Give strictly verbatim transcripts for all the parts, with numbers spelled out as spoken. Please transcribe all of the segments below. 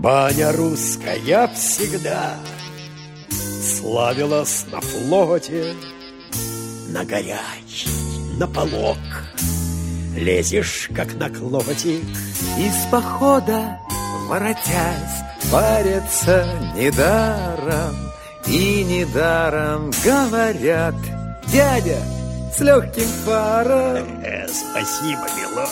Баня русская всегда славилась на флоте. На горячий, на полок лезешь, как на клотик. Из похода, воротясь, парятся недаром. И недаром говорят: дядя, с легким паром. э, Спасибо, милок.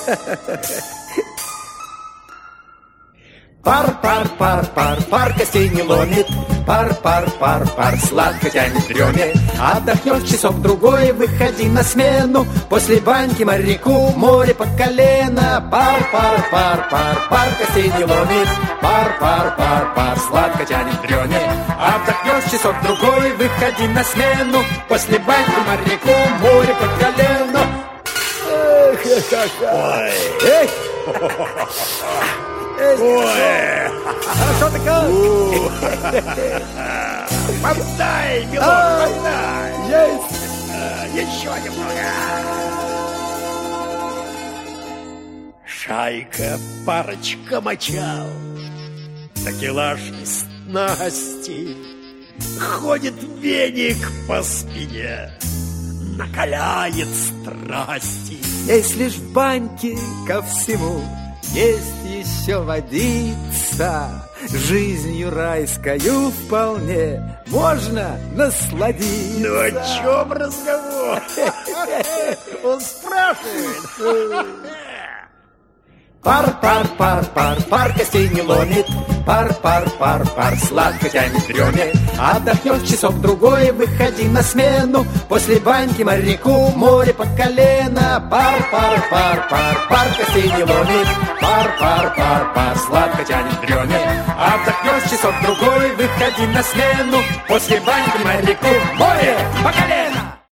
Пар, пар, пар, пар, пар костей не ломит. Пар, пар, пар, пар, сладко тянет в дреме. Отдохнешь часок-другой, выходи на смену. После баньки моряку море по колено. Пар, пар, пар, пар, пар костей не ломит. Пар, пар, пар, пар, сладко тянет в дреме. Отдохнешь часок-другой, выходи на смену. После баньки моряку море по колено. Ой. Эй! Ой. Хорошо такое. Подай, милок, подай. Есть. Еще немного. Шайка, парочка мочал, такелаж из снасти. Ходит веник по спине, накаляет страсти. Если ж в баньке ко всему есть еще водица, жизнью райскою вполне можно насладиться. Ну о чем разговор? Он спрашивает. Пар, пар, пар, пар, пар костей не ломит. Пар, пар, пар, пар, сладко тянет в дреме. Отдохнешь часок-другой, выходи на смену. После баньки моряку море по колено. Пар, пар, пар, пар, пар костей не ломит. Пар, пар, пар, пар, сладко тянет в дреме. Отдохнешь часок-другой, выходи на смену. После баньки моряку море по колено.